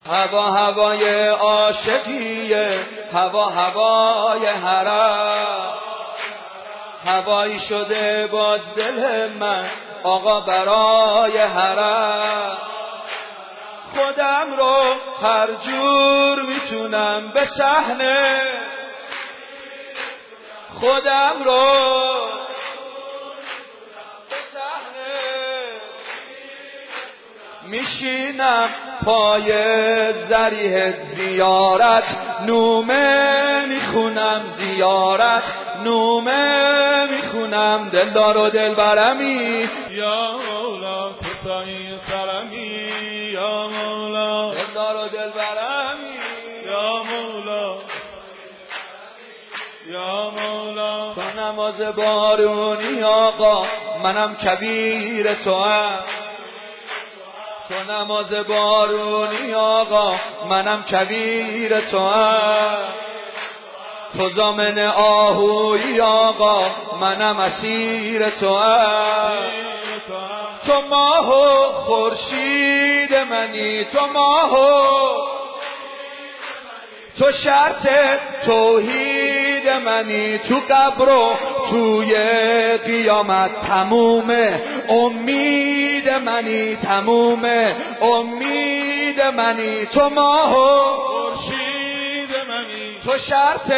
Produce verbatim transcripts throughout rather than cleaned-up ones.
هوا هوای عاشقیه، هوا هوای حرم، هوایی شده باز دل من آقا برای حرم. خودم رو هر جور میتونم به صحنه، خودم رو به صحنه میشینم پای ذریح زیارت، نومه میخونم زیارت، نومه میخونم دلدار و دلبرمی. یا مولا تو سایه سرمی، یا مولا دلدار و دلبرمی، یا مولا یا مولا. تو نماز بارونی آقا منم کبیر تو هم، تو نماز بارونی آقا منم کبیر تو هم، تو ضامن آهویی آقا منم اسیر تو هم. تو ماه و خورشید منی، تو ماه و تو شرط توحید منی، تو قبر و توی قیامت تموم امید منی، تموم امید منی. تو ماه و خورشید منی، تو شرط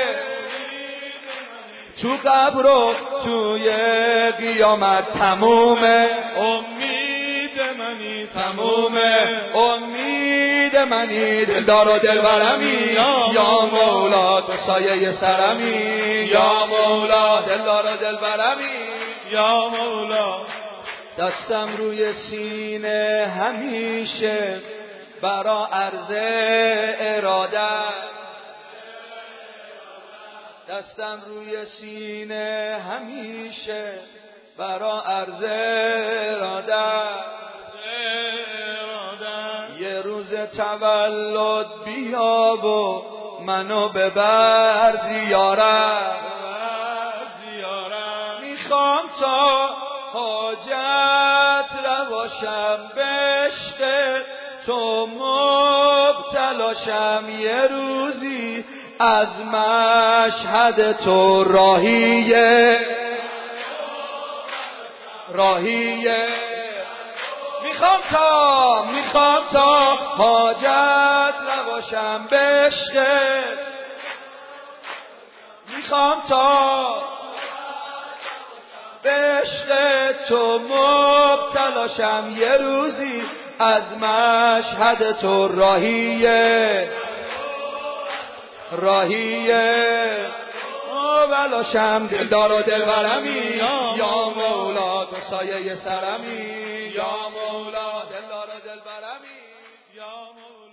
تو قبر و توی قیامت تموم امید منی، تموم امید منی. دلدار و دلبرمی یا مولا تو سایه سرمی، یا مولا دلدار و دلبرمی یا مولا. دستم روی سینه همیشه برا عرض اراده، دستم روی سینه همیشه برا عرض اراده. یه روز تولد بیا و منو ببر زیارت، میخوام تا حاجت رواشم به عشق تو مبتلاشم، یه روزی از مشهد تو راهیه راهیه. میخوام تا میخوام تا حاجت رواشم به عشقت، میخوام تا به عشق تو مبتلاشم، یه روزی از مشهد تو راهیه راهیه. بلاشم دلدار و دلبرمی یا مولا تو سایه سرمی، یا مولا دلدار و دلبرمی یا مولا.